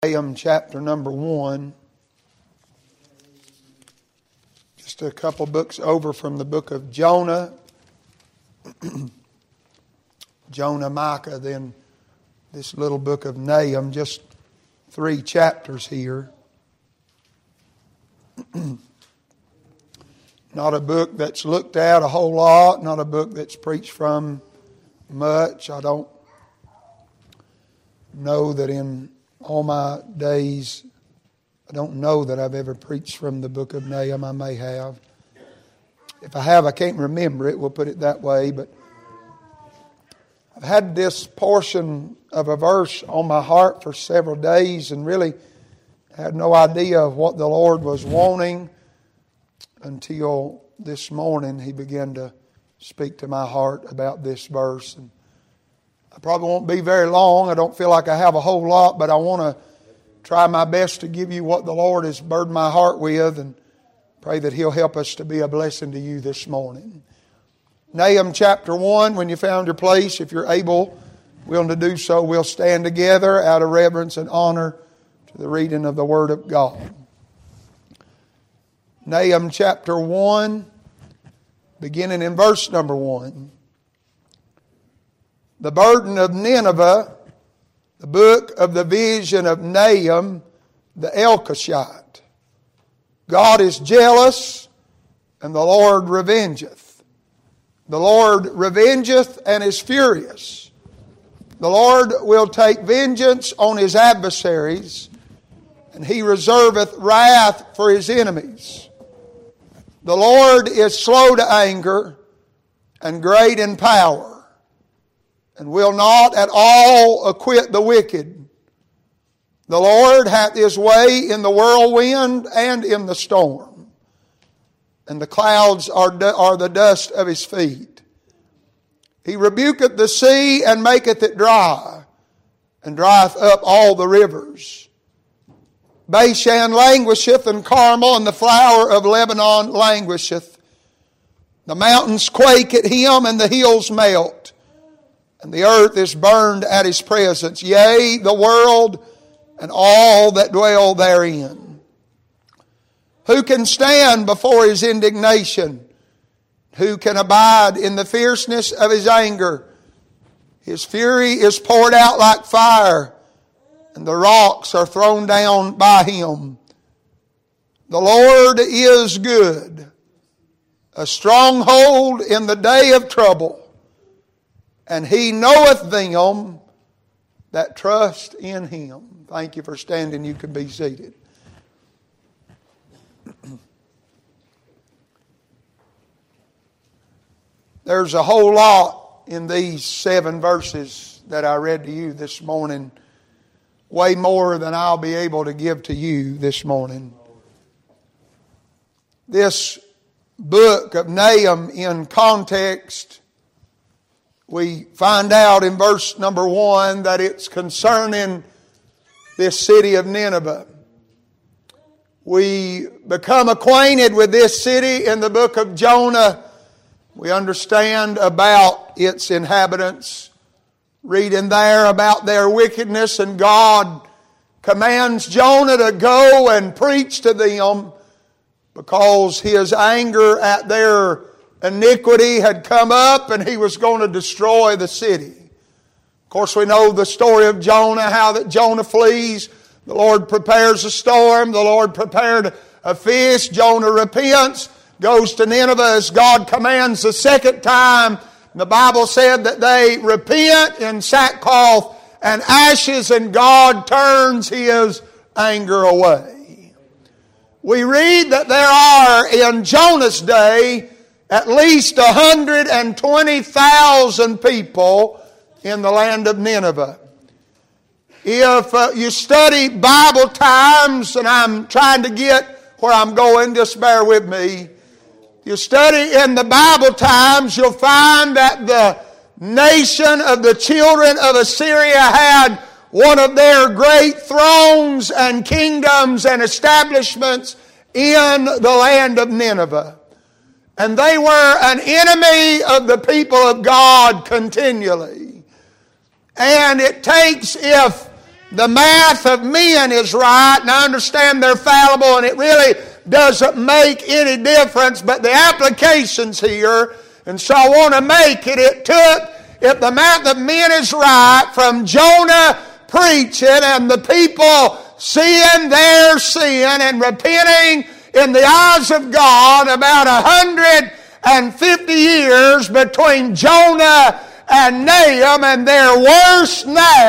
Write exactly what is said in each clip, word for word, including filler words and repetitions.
Nahum chapter number one. Just a couple books over from the book of Jonah. Jonah, Micah, then this little book of Nahum, just three chapters here. Not a book that's looked at a whole lot, not a book that's preached from much. I don't know that in all my days, I don't know that I've ever preached from the book of Nahum. I may have. If I have, I can't remember it. We'll put it that way. But I've had this portion of a verse on my heart for several days and really had no idea of what the Lord was wanting until this morning He began to speak to my heart about this verse. And I probably won't be very long. I don't feel like I have a whole lot, but I want to try my best to give you what the Lord has burdened my heart with, and pray that He'll help us to be a blessing to you this morning. Nahum chapter one, when you found your place, if you're able, willing to do so, we'll stand together out of reverence and honor to the reading of the Word of God. Nahum chapter one, beginning in verse number one. The burden of Nineveh, the book of the vision of Nahum the Elkoshite. God is jealous, and the Lord revengeth. The Lord revengeth and is furious. The Lord will take vengeance on His adversaries, and He reserveth wrath for His enemies. The Lord is slow to anger and great in power, and will not at all acquit the wicked. The Lord hath His way in the whirlwind and in the storm, and the clouds are, are the dust of His feet. He rebuketh the sea and maketh it dry, and drieth up all the rivers. Bashan languisheth, and Carmel and the flower of Lebanon languisheth. The mountains quake at Him, and the hills melt. And the earth is burned at His presence, yea, the world and all that dwell therein. Who can stand before His indignation? Who can abide in the fierceness of His anger? His fury is poured out like fire, and the rocks are thrown down by Him. The Lord is good, a stronghold in the day of trouble. And He knoweth them that trust in Him. Thank you for standing. You can be seated. There's a whole lot in these seven verses that I read to you this morning. Way more than I'll be able to give to you this morning. This book of Nahum in context, we find out in verse number one that it's concerning this city of Nineveh. We become acquainted with this city in the book of Jonah. We understand about its inhabitants. Reading there about their wickedness, and God commands Jonah to go and preach to them because His anger at their iniquity had come up, and He was going to destroy the city. Of course, we know the story of Jonah, how that Jonah flees. The Lord prepares a storm. The Lord prepared a fish. Jonah repents, goes to Nineveh as God commands the second time. The Bible said that they repent in sackcloth and ashes, and God turns His anger away. We read that there are in Jonah's day at least one hundred twenty thousand people in the land of Nineveh. If uh, you study Bible times, and I'm trying to get where I'm going, just bear with me. You study in the Bible times, you'll find that the nation of the children of Assyria had one of their great thrones and kingdoms and establishments in the land of Nineveh. And they were an enemy of the people of God continually. And it takes, if the math of men is right, and I understand they're fallible, and it really doesn't make any difference, but the application's here, and so I want to make it. It took, if the math of men is right, from Jonah preaching and the people seeing their sin and repenting in the eyes of God, about a hundred and fifty years between Jonah and Nahum, and they're worse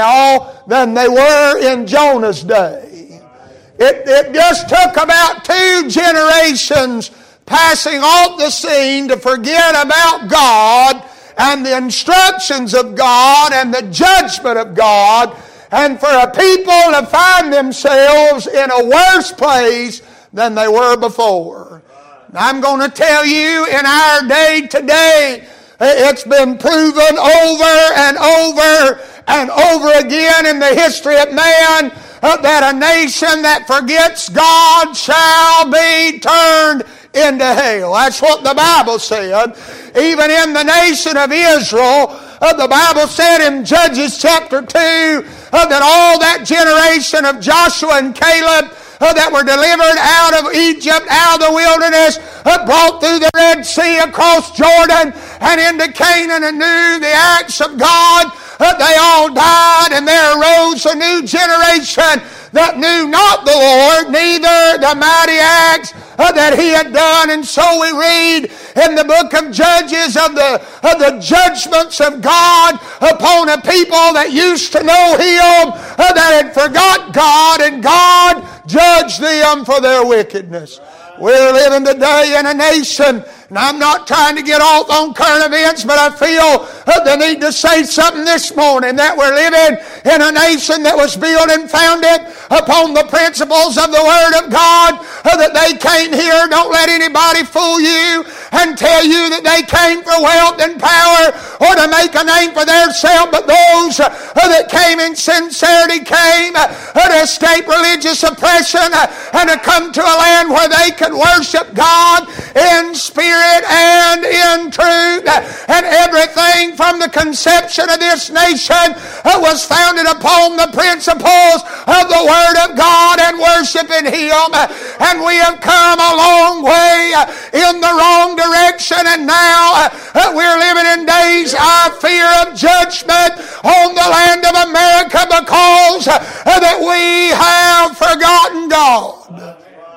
now than they were in Jonah's day. It, it just took about two generations passing off the scene to forget about God and the instructions of God and the judgment of God, and for a people to find themselves in a worse place than they were before. I'm going to tell you, in our day today, it's been proven over and over and over again in the history of man uh, that a nation that forgets God shall be turned into hell. That's what the Bible said. Even in the nation of Israel, uh, the Bible said in Judges chapter two uh, that all that generation of Joshua and Caleb Uh, that were delivered out of Egypt, out of the wilderness, uh, brought through the Red Sea, across Jordan, and into Canaan, and knew the acts of God. Uh, they all died, and there arose a new generation that knew not the Lord, neither the mighty acts uh, that He had done. And so we read in the book of Judges of the, of the judgments of God upon a people that used to know Him, uh, that had forgot God, and God judged them for their wickedness. We're living today in a nation, and I'm not trying to get off on current events, but I feel the need to say something this morning, that we're living in a nation that was built and founded upon the principles of the Word of God, that they came here. Don't let anybody fool you and tell you that they came for wealth and power or to make a name for themselves, but those that came in sincerity came to escape religious oppression and to come to a land where they could worship God in spirit and in truth. And everything from the conception of this nation was founded upon the principles of the Word of God and worshiping Him. And we have come a long way in the wrong direction, and now we're living in days of fear of judgment on the land of America because that we have forgotten God.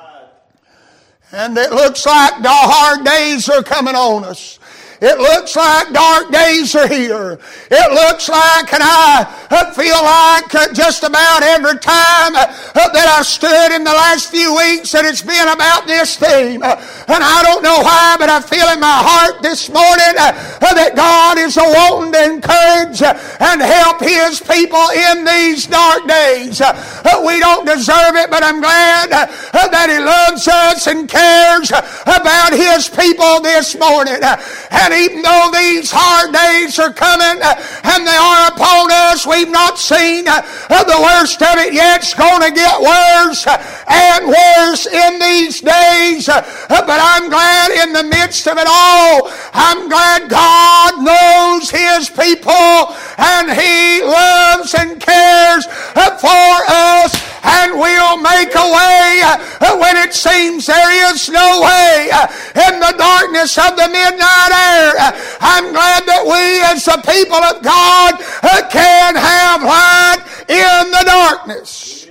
And it looks like the hard days are coming on us. It looks like dark days are here. It looks like, and I feel like just about every time that I've stood in the last few weeks that it's been about this theme. And I don't know why, but I feel in my heart this morning that God is wanting to encourage and help His people in these dark days. We don't deserve it, but I'm glad that He loves us and cares about His people this morning. And even though these hard days are coming and they are upon us, we've not seen the worst of it yet. It's going to get worse and worse in these days. But I'm glad in the midst of it all, I'm glad God knows His people and He loves and cares for us and will make a way when it seems there is no way. In the darkness of the midnight air, I'm glad that we as the people of God can have light in the darkness.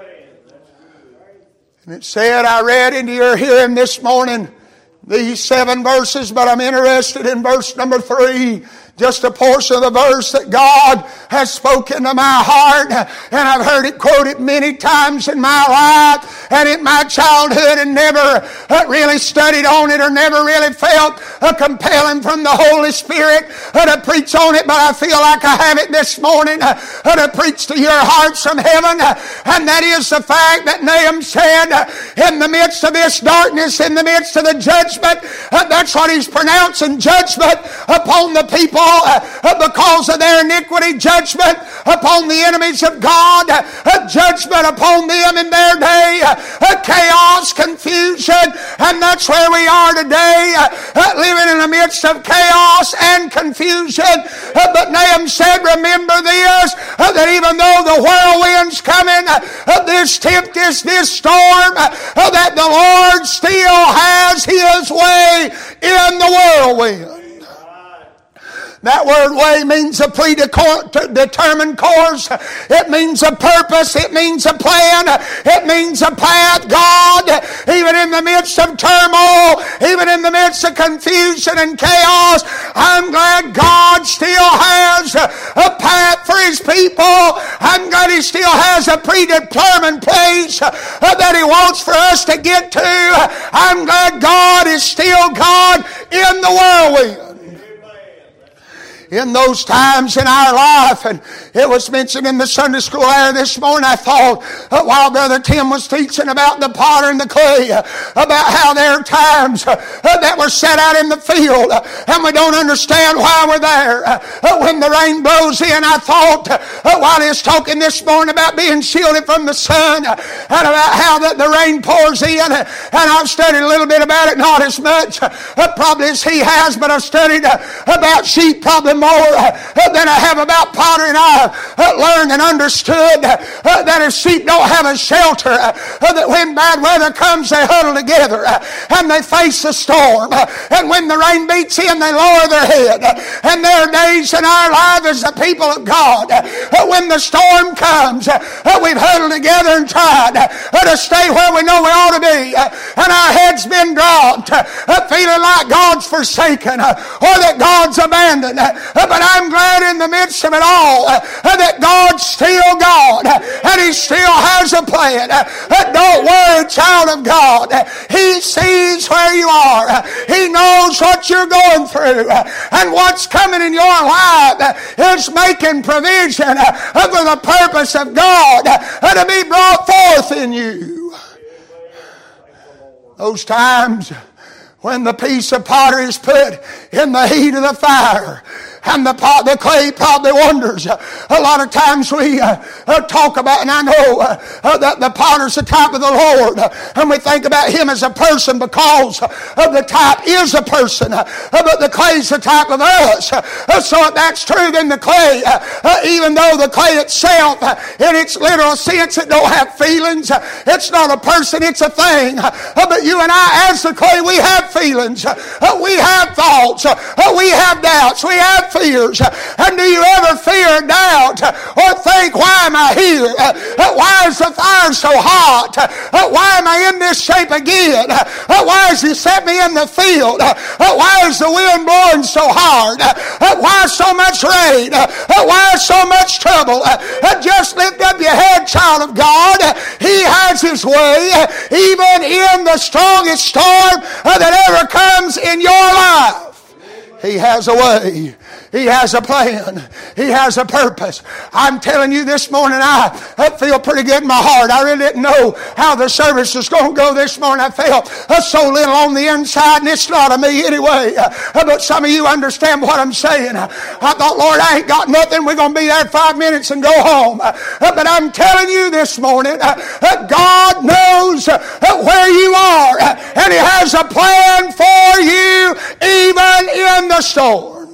And it said, I read into your hearing this morning these seven verses, but I'm interested in verse number three. Just a portion of the verse that God has spoken to my heart, and I've heard it quoted many times in my life and in my childhood, and never really studied on it or never really felt a compelling from the Holy Spirit to preach on it, but I feel like I have it this morning to preach to your hearts from heaven. And that is the fact that Nahum said, in the midst of this darkness, in the midst of the judgment, that's what he's pronouncing, judgment upon the people because of their iniquity, judgment upon the enemies of God, judgment upon them in their day chaos, confusion, and that's where we are today, living in the midst of chaos and confusion. But Nahum said, remember this, that even though the whirlwind's coming, this tempest, this storm, that the Lord still has His way in the whirlwind. That word way means a predetermined course. It means a purpose. It means a plan. It means a path. God, even in the midst of turmoil, even in the midst of confusion and chaos, I'm glad God still has a path for His people. I'm glad He still has a predetermined place that He wants for us to get to. I'm glad God is still God in the whirlwind. In those times in our life, and it was mentioned in the Sunday school hour this morning, I thought, uh, while Brother Tim was teaching about the potter and the clay, uh, about how there are times uh, that we're set out in the field, uh, and we don't understand why we're there. Uh, when the rain blows in, I thought, uh, while he was talking this morning about being shielded from the sun, uh, and about how that the rain pours in, uh, and I've studied a little bit about it, not as much uh, probably as he has, but I've studied uh, about sheep probably more uh, than I have about pottery. And I uh, learned and understood uh, that if sheep don't have a shelter, uh, that when bad weather comes, they huddle together uh, and they face the storm. Uh, and when the rain beats in, they lower their head. Uh, and there are days in our life as the people of God, uh, when the storm comes, uh, we've huddled together and tried uh, to stay where we know we ought to be. Uh, and our heads been dropped, uh, feeling like God's forsaken uh, or that God's abandoned. Uh, But I'm glad in the midst of it all uh, that God's still God uh, and He still has a plan. Uh, don't worry, child of God. Uh, he sees where you are. Uh, he knows what you're going through. Uh, and what's coming in your life uh, is making provision uh, for the purpose of God uh, to be brought forth in you. Those times when the piece of pottery is put in the heat of the fire, and the pot, the clay probably wonders. Uh, a lot of times we uh, uh, talk about, and I know uh, uh, that the potter's the type of the Lord, uh, and we think about Him as a person because uh, the type is a person, uh, but the clay's the type of us. Uh, so if that's true, then the clay, uh, uh, even though the clay itself, uh, in its literal sense, it don't have feelings. Uh, it's not a person, it's a thing. Uh, but you and I, as the clay, we have feelings. Uh, we have thoughts. Uh, we have doubts. We have fears. And do you ever fear, doubt, or think, why am I here? Why is the fire so hot? Why am I in this shape again? Why has He set me in the field? Why is the wind blowing so hard? Why so much rain? Why so much trouble? Just lift up your head, child of God. He has His way even in the strongest storm that ever comes in your life. He has a way. He has a plan. He has a purpose. I'm telling you this morning, I, I feel pretty good in my heart. I really didn't know how the service was going to go this morning. I felt uh, so little on the inside, and it's not of me anyway. Uh, but some of you understand what I'm saying. Uh, I thought, Lord, I ain't got nothing. We're going to be there five minutes and go home. Uh, uh, but I'm telling you this morning, uh, uh, God knows uh, where you are, uh, and He has a plan for you even in the storm.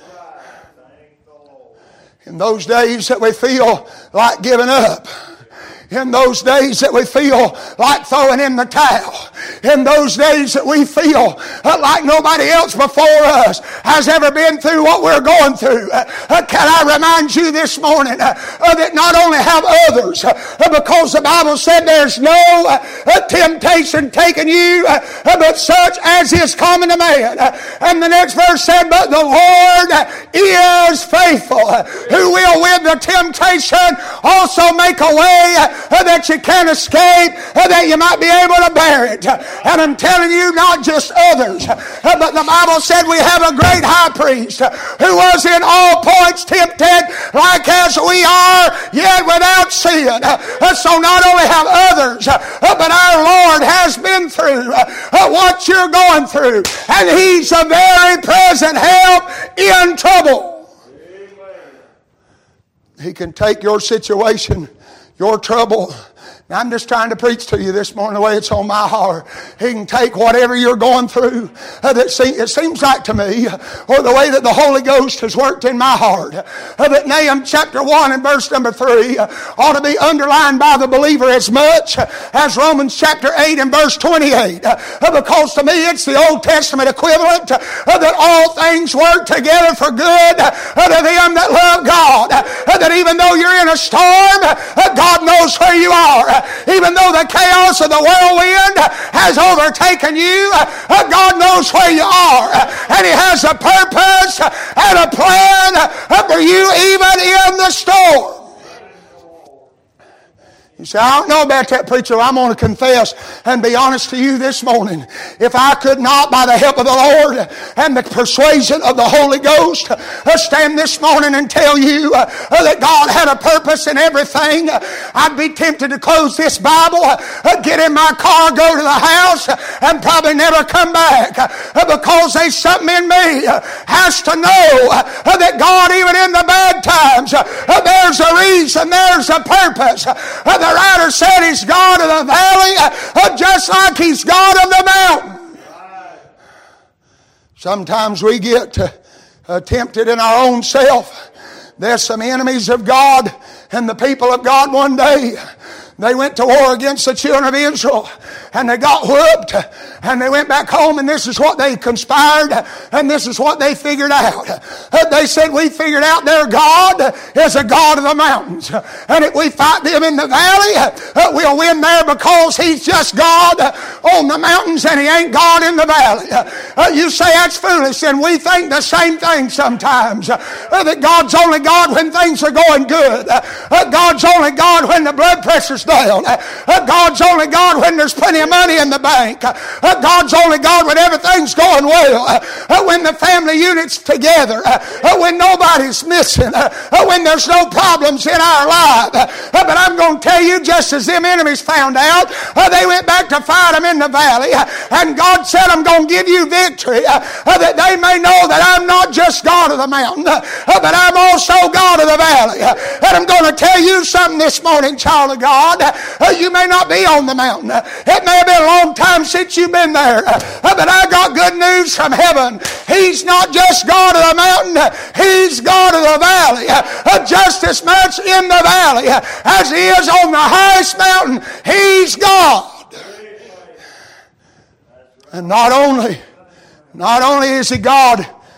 In those days that we feel like giving up, in those days that we feel like throwing in the towel, in those days that we feel like nobody else before us has ever been through what we're going through, can I remind you this morning that not only have others, because the Bible said there's no temptation taken you, but such as is common to man. And the next verse said, but the Lord is faithful, who will with the temptation also make a way that you can't escape, that you might be able to bear it. And I'm telling you, not just others, but the Bible said we have a great high priest who was in all points tempted like as we are, yet without sin. So not only have others, but our Lord has been through what you're going through, and He's a very present help in trouble. He can take your situation, your trouble, Now, I'm just trying to preach to you this morning the way it's on my heart. He can take whatever you're going through. Uh, that see, it seems like to me, or the way that the Holy Ghost has worked in my heart, uh, that Nahum chapter one and verse number three uh, ought to be underlined by the believer as much as Romans chapter eight and verse twenty-eight. Uh, because to me it's the Old Testament equivalent uh, that all things work together for good uh, to them that love God. Uh, that even though you're in a storm, uh, God knows where you are. Uh, even though the chaos of the whirlwind uh, has overtaken you, uh, God knows where you are. Uh, and He has a purpose uh, and a plan uh, for you even in the storm. You say, I don't know about that, preacher. I'm going to confess and be honest to you this morning. If I could not, by the help of the Lord and the persuasion of the Holy Ghost, uh, stand this morning and tell you uh, uh, that God had a purpose in everything, uh, I'd be tempted to close this Bible, uh, get in my car, go to the house, uh, and probably never come back. Uh, because there's something in me uh, has to know uh, that God, even in the bad times, uh, uh, there's a reason, there's a purpose. Uh, the writer said He's God of the valley uh, just like He's God of the mountain. Sometimes we get uh, tempted in our own self. There's some enemies of God and the people of God one day. They went to war against the children of Israel and they got whooped and they went back home, and this is what they conspired and this is what they figured out. They said, we figured out their God is a God of the mountains, and if we fight them in the valley, we'll win there because He's just God on the mountains and He ain't God in the valley. You say that's foolish, and we think the same thing sometimes, that God's only God when things are going good. God's only God when the blood pressure's down. God's only God when there's plenty of money in the bank. God's only God when everything's going well. When the family unit's together. When nobody's missing. When there's no problems in our life. But I'm going to tell you, just as them enemies found out, they went back to fight them in the valley. And God said, I'm going to give you victory, that they may know that I'm not just God of the mountain, but I'm also God of the valley. And I'm going to tell you something this morning, child of God. You may not be on the mountain. It may have been a long time since you've been there. But I got good news from heaven. He's not just God of the mountain. He's God of the valley. Just as much in the valley as He is on the highest mountain. He's God. And not only, not only is He God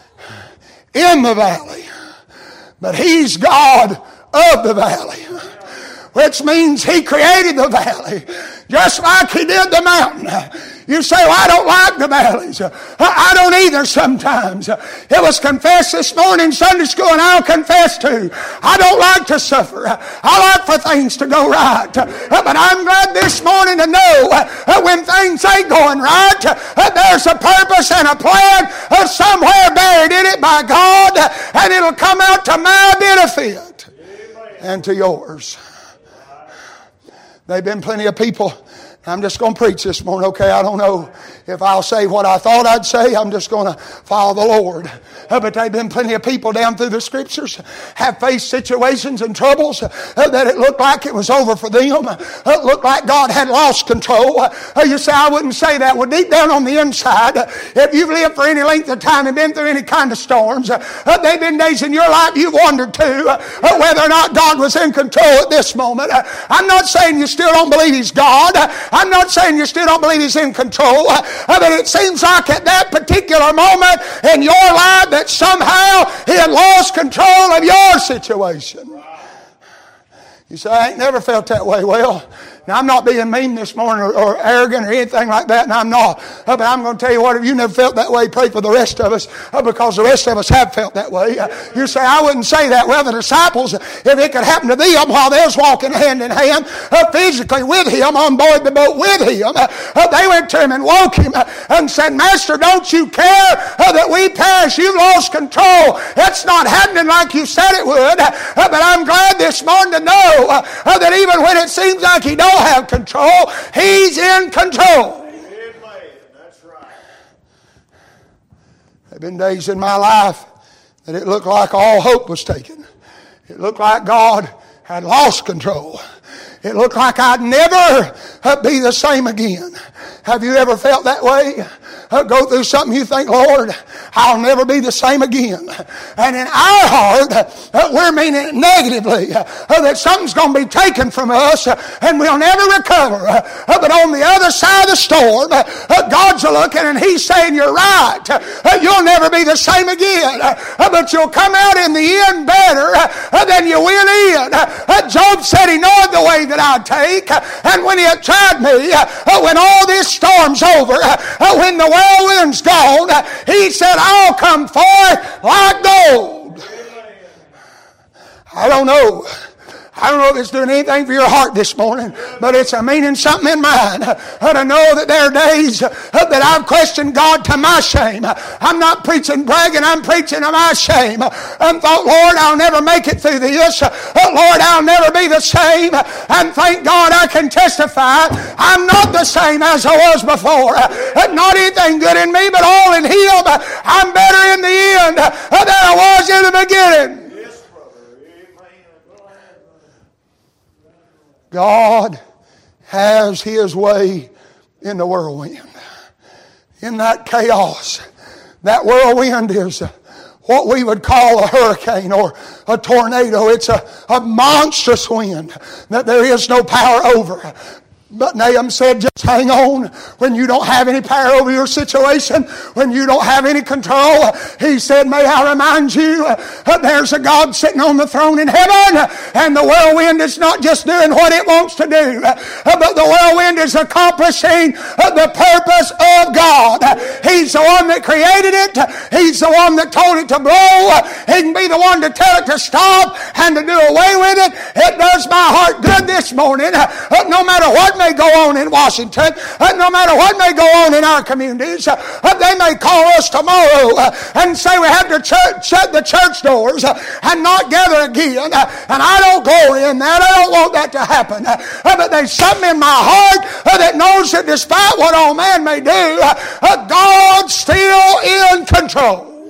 in the valley, but He's God of the valley. Which means He created the valley just like He did the mountain. You say, well, I don't like the valleys. I don't either sometimes. It was confessed this morning in Sunday school, and I'll confess too. I don't like to suffer. I like for things to go right. But I'm glad this morning to know when things ain't going right, there's a purpose and a plan somewhere buried in it by God, and it'll come out to my benefit and to yours. There have been plenty of people. I'm just going to preach this morning, okay? I don't know if I'll say what I thought I'd say. I'm just going to follow the Lord. Uh, but there have been plenty of people down through the Scriptures have faced situations and troubles uh, that it looked like it was over for them. Uh, it looked like God had lost control. Uh, you say, I wouldn't say that. Well, deep down on the inside, uh, if you've lived for any length of time and been through any kind of storms, uh, uh, there have been days in your life you've wondered too uh, uh, whether or not God was in control at this moment. Uh, I'm not saying you still don't believe He's God. Uh, I'm not saying you still don't believe He's in control, uh, but it seems like at that particular moment in your life that somehow He had lost control of your situation. You say, I ain't never felt that way. Well, now I'm not being mean this morning or, or arrogant or anything like that, and I'm not. Uh, but I'm going to tell you what, if you never felt that way, pray for the rest of us, uh, because the rest of us have felt that way. Uh, you say, I wouldn't say that. Well, the disciples, if it could happen to them while they was walking hand in hand, uh, physically with Him, on board the boat with Him, uh, uh, they went to Him and woke Him uh, and said, Master, don't you care uh, that we perish? You've lost control. It's not happening like you said it would. Uh, but I'm glad this morning to know uh, uh, that even when it seems like He don't have control, He's in control. That's right. There have been days in my life that it looked like all hope was taken. It looked like God had lost control. It looked like I'd never be the same again. Have you ever felt that way? Go through something you think, Lord, I'll never be the same again. And in our heart, we're meaning it negatively, that something's going to be taken from us and we'll never recover. But on the other side of the storm, God's looking and He's saying, you're right. You'll never be the same again. But you'll come out in the end better than you went in. Job said he knowed the way that I'd take. And when he had tried me, when all this storm's over, when the whirlwind's gone, he said, I'll come forth like gold. I don't know. I don't know if it's doing anything for your heart this morning, but it's a meaning something in mine. To know that there are days that I've questioned God to my shame. I'm not preaching bragging, I'm preaching to my shame. I thought, Lord, I'll never make it through this. Lord, I'll never be the same. And thank God I can testify I'm not the same as I was before. Not anything good in me, but all in Him. I'm better in the end than I was in the beginning. God has His way in the whirlwind. In that chaos, that whirlwind is what we would call a hurricane or a tornado. It's a, a monstrous wind that there is no power over. But Nahum said, just hang on when you don't have any power over your situation, when you don't have any control. He said, may I remind you, uh, there's a God sitting on the throne in heaven, and the whirlwind is not just doing what it wants to do, uh, but the whirlwind is accomplishing uh, the purpose of God. Uh, he's the one that created it. He's the one that told it to blow. Uh, he can be the one to tell it to stop and to do away with it. It does my heart good this morning. Uh, no matter what may go on in Washington, uh, no matter what may go on in our communities, uh, they may call us tomorrow uh, and say we have to church, shut the church doors uh, and not gather again. Uh, and I don't glory in that. I don't want that to happen. Uh, but there's something in my heart uh, that knows that despite what all man may do, uh, uh, God's still in control.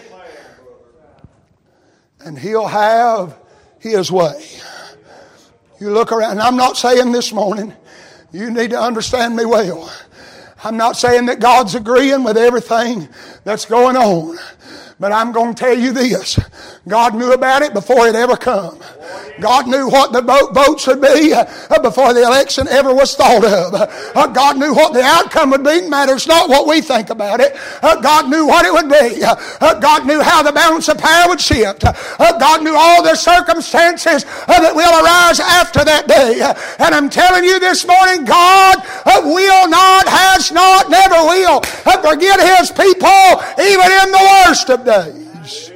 And He'll have His way. You look around, and I'm not saying this morning, you need to understand me well. I'm not saying that God's agreeing with everything that's going on. But I'm going to tell you this. God knew about it before it ever come. God knew what the vote, votes would be before the election ever was thought of. God knew what the outcome would be. It matters not what we think about it. God knew what it would be. God knew how the balance of power would shift. God knew all the circumstances that will arise after that day. And I'm telling you this morning, God will not, has not, never will forget His people even in the worst of days.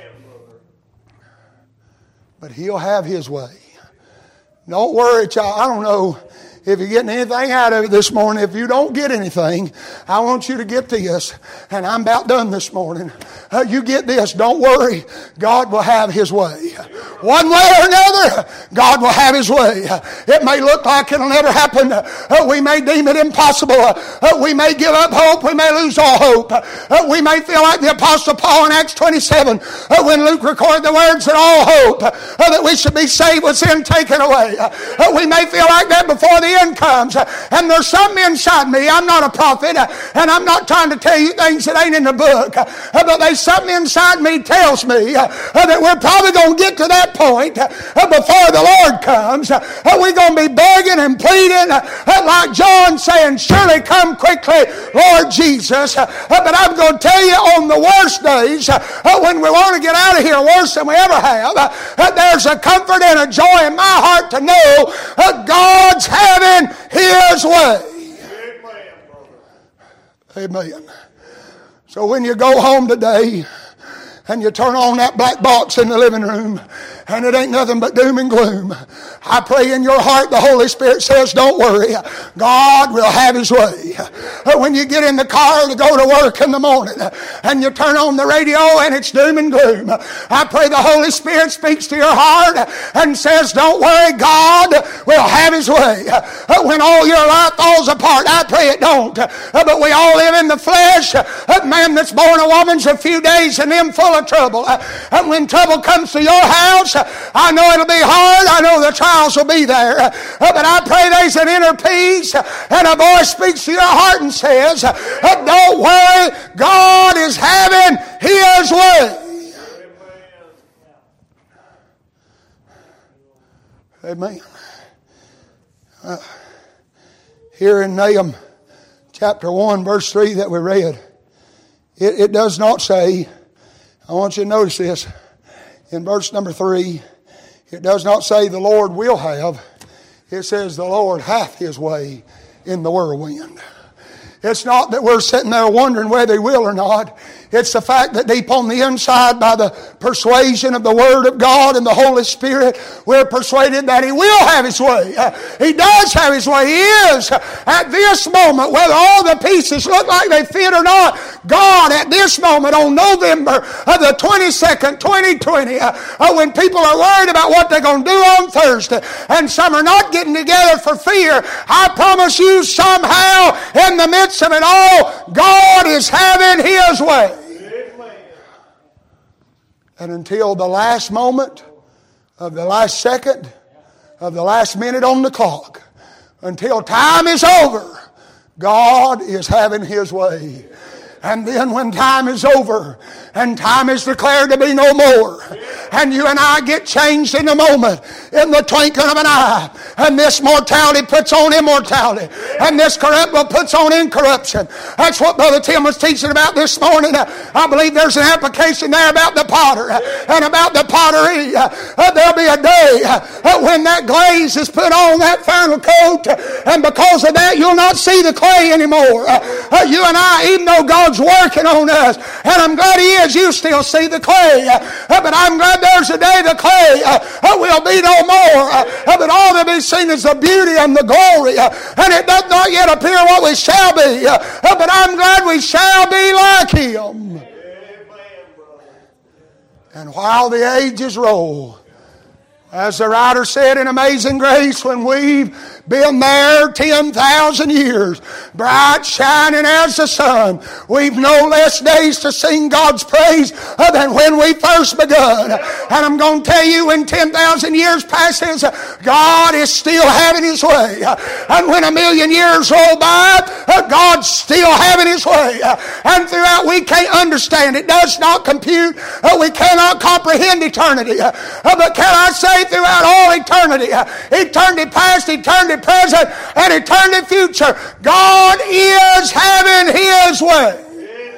But He'll have His way. Don't worry, child. I don't know if you're getting anything out of it this morning. If you don't get anything, I want you to get this. And I'm about done this morning. Uh, you get this. Don't worry. God will have His way. One way or another, God will have His way. It may look like it'll never happen. Uh, we may deem it impossible. Uh, we may give up hope. We may lose all hope. Uh, we may feel like the Apostle Paul in Acts twenty-seven uh, when Luke recorded the words that all hope uh, that we should be saved was sin taken away. Uh, we may feel like that before the end comes. Uh, and there's something inside me. I'm not a prophet, uh, and I'm not trying to tell you things that ain't in the book. Uh, but there's something inside me tells me uh, uh, that we're probably going to get to that point uh, before the Lord comes. Uh, we're going to be begging and pleading uh, uh, like John saying, surely come quickly, Lord Jesus. Uh, uh, but I'm going to tell you on the worst days, uh, uh, when we want to get out of here worse than we ever have, uh, uh, there's a comfort and a joy in my heart to know uh, God's having His way. Amen. So when you go home today and you turn on that black box in the living room and it ain't nothing but doom and gloom, I pray in your heart the Holy Spirit says, don't worry, God will have His way. When you get in the car to go to work in the morning and you turn on the radio and it's doom and gloom, I pray the Holy Spirit speaks to your heart and says, don't worry, God will have His way. When all your life falls apart, I pray it don't. But we all live in the flesh. A man that's born a woman's a few days and then full of trouble. And when trouble comes to your house, I know it'll be hard. I know the trials will be there. But I pray there's an inner peace and a voice speaks to your heart and says, don't worry, God is having His way. Amen. Uh, here in Nahum chapter one verse three that we read, it, it does not say, I want you to notice this, in verse number three, it does not say the Lord will have, it says the Lord hath His way in the whirlwind. It's not that we're sitting there wondering whether He will or not. It's the fact that deep on the inside, by the persuasion of the Word of God and the Holy Spirit, we're persuaded that He will have His way. Uh, he does have His way. He is. At this moment, whether all the pieces look like they fit or not, God at this moment on November of the twenty-second, twenty twenty, uh, uh, when people are worried about what they're going to do on Thursday, and some are not getting together for fear, I promise you somehow in the midst of it all, God is having His way. And until the last moment of the last second of the last minute on the clock, until time is over, God is having His way. And then when time is over and time is declared to be no more, and you and I get changed in a moment, in the twinkling of an eye, and this mortality puts on immortality, and this corruptible puts on incorruption. That's what Brother Tim was teaching about this morning. I believe there's an application there about the potter and about the pottery. There'll be a day when that glaze is put on that final coat, and because of that you'll not see the clay anymore. You and I, even though God's working on us, and I'm glad He is, you still see the clay. But I'm glad there's a day the clay will be no more. But all that be seen is the beauty and the glory. And it does not yet appear what we shall be. But I'm glad we shall be like Him. And while the ages roll, as the writer said in Amazing Grace, when we've been there ten thousand years, bright shining as the sun, we've no less days to sing God's praise than when we first begun. And I'm going to tell you, when ten thousand years passes, God is still having His way. And when a million years roll by, God's still having His way. And throughout, we can't understand. It does not compute. We cannot comprehend eternity. But can I say, throughout all eternity, eternity past, eternity present, and eternity future, God is having His way.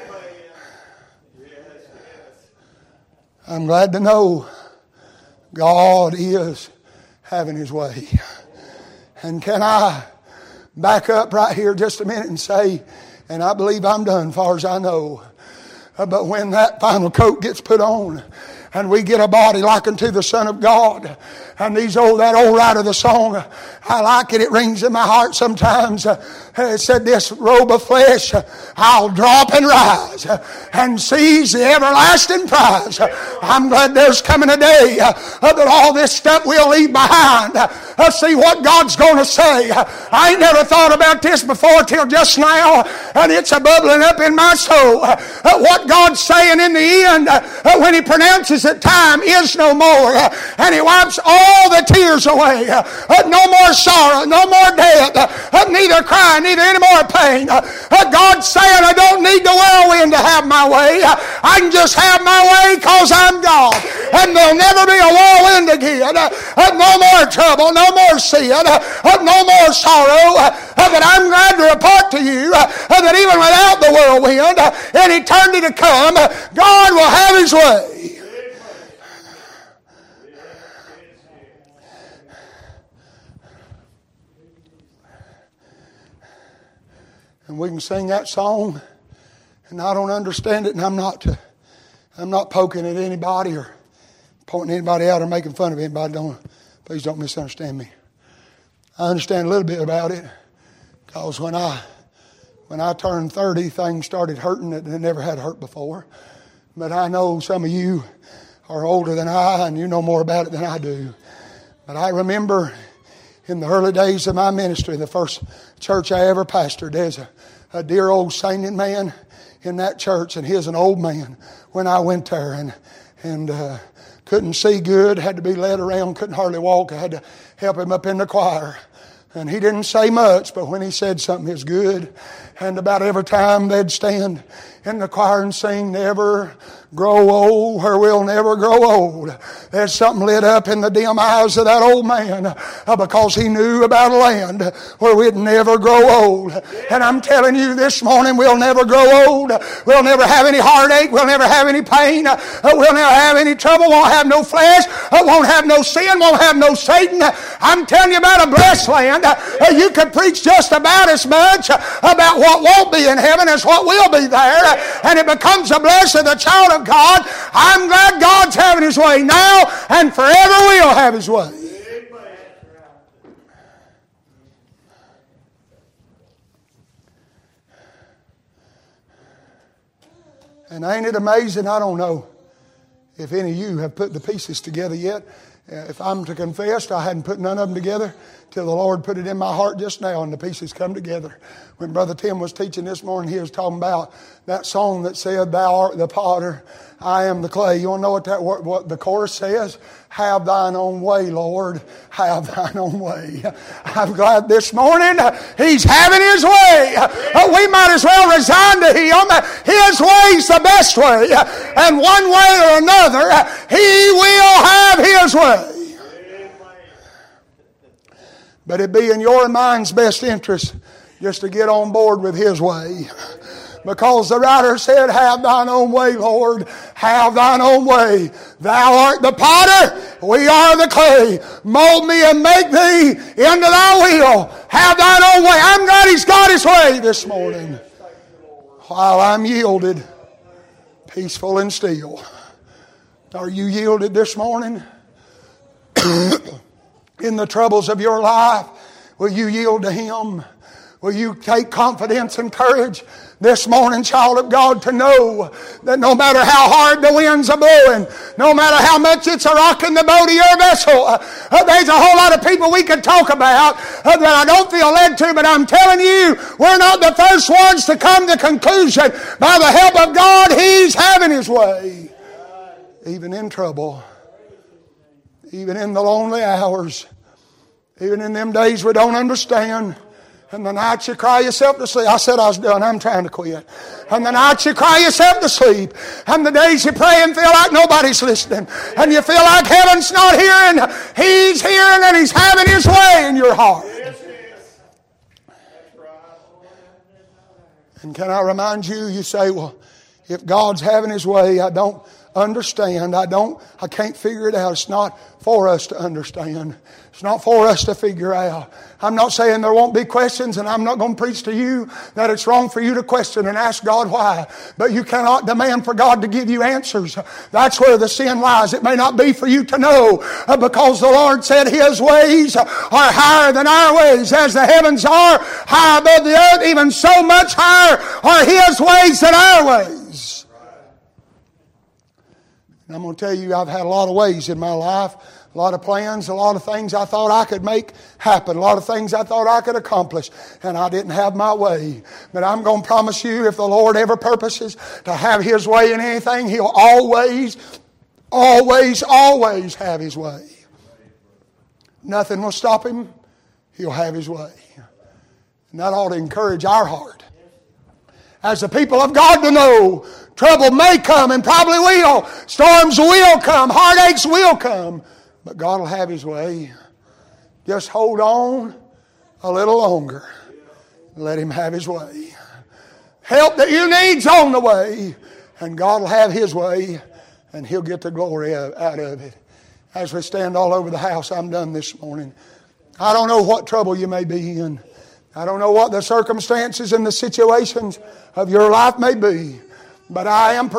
I'm glad to know God is having His way. And can I back up right here just a minute and say, and I believe I'm done as far as I know, but when that final coat gets put on, and we get a body like unto the Son of God. And these old, that old writer of the song, I like it. It rings in my heart sometimes. Uh, it said, this robe of flesh I'll drop and rise and seize the everlasting prize. I'm glad there's coming a day uh, that all this stuff we'll leave behind. Uh, see what God's going to say. I ain't never thought about this before till just now, and it's a bubbling up in my soul. Uh, what God's saying in the end uh, when He pronounces that time is no more, uh, and He wipes all the tears away. Uh, no more sorrow, no more death, uh, neither cry, neither any more pain. Uh, uh, God's saying, I don't need the whirlwind to have my way. Uh, I can just have my way because I'm God. And there'll never be a whirlwind again. Uh, uh, no more trouble, no more sin, uh, uh, no more sorrow. Uh, uh, but I'm glad to report to you uh, uh, that even without the whirlwind, uh, in eternity to come, uh, God will have His way. And we can sing that song, and I don't understand it, and I'm not, uh, I'm not poking at anybody or pointing anybody out or making fun of anybody. Don't, please don't misunderstand me. I understand a little bit about it, because when I, when I turned thirty, things started hurting that they never had hurt before. But I know some of you are older than I, and you know more about it than I do. But I remember in the early days of my ministry, the first church I ever pastored, there's a, a dear old sainted man in that church, and he was an old man when I went there. And and uh, couldn't see good, had to be led around, couldn't hardly walk. I had to help him up in the choir. And he didn't say much, but when he said something, it was good. And about every time they'd stand in the choir and sing, never grow old, or we'll never grow old. There's something lit up in the dim eyes of that old man uh, because he knew about a land where we'd never grow old. And I'm telling you this morning, we'll never grow old. We'll never have any heartache. We'll never have any pain. Uh, we'll never have any trouble. Won't have no flesh. Uh, won't have no sin. Won't have no Satan. I'm telling you about a blessed land. Uh, you could preach just about as much uh, about what won't be in heaven as what will be there. Uh, and it becomes a blessing of the child of God. I'm glad God's having His way now and forever will have His way. And ain't it amazing? I don't know if any of you have put the pieces together yet. If I'm to confess, I hadn't put none of them together till the Lord put it in my heart just now and the pieces come together. When Brother Tim was teaching this morning, he was talking about that song that said, Thou art the potter, I am the clay. You want to know what that what, what the chorus says? Have thine own way, Lord. Have thine own way. I'm glad this morning He's having His way. We might as well resign to Him. His way's the best way. And one way or another, He will have His way. But it be in your and mine's best interest just to get on board with His way. Because the writer said, have thine own way, Lord. Have thine own way. Thou art the potter, we are the clay. Mold me and make thee into thy will. Have thine own way. I'm glad He's got His way this morning. While I'm yielded, peaceful and still. Are you yielded this morning? In the troubles of your life, will you yield to Him? Will you take confidence and courage this morning, child of God, to know that no matter how hard the winds are blowing, no matter how much it's a rocking the boat of your vessel, uh, there's a whole lot of people we could talk about uh, that I don't feel led to, but I'm telling you, we're not the first ones to come to conclusion. By the help of God, He's having His way. Even in trouble, even in the lonely hours, even in them days we don't understand. And the nights you cry yourself to sleep. I said I was done. I'm trying to quit. And the nights you cry yourself to sleep. And the days you pray and feel like nobody's listening. And you feel like heaven's not hearing. He's hearing and He's having His way in your heart. And can I remind you, you say, well, if God's having His way, I don't understand. I don't, I can't figure it out. It's not for us to understand. It's not for us to figure out. I'm not saying there won't be questions, and I'm not going to preach to you that it's wrong for you to question and ask God why. But you cannot demand for God to give you answers. That's where the sin lies. It may not be for you to know, because the Lord said His ways are higher than our ways. As the heavens are high above the earth, even so much higher are His ways than our ways. And I'm going to tell you, I've had a lot of ways in my life. A lot of plans, a lot of things I thought I could make happen. A lot of things I thought I could accomplish. And I didn't have my way. But I'm going to promise you, if the Lord ever purposes to have His way in anything, He'll always, always, always have His way. Nothing will stop Him. He'll have His way. And that ought to encourage our heart, as the people of God, to know trouble may come and probably will. Storms will come. Heartaches will come. But God will have His way. Just hold on a little longer. Let Him have His way. Help that you need's on the way. And God will have His way. And He'll get the glory out of it. As we stand all over the house, I'm done this morning. I don't know what trouble you may be in. I don't know what the circumstances and the situations of your life may be. But I am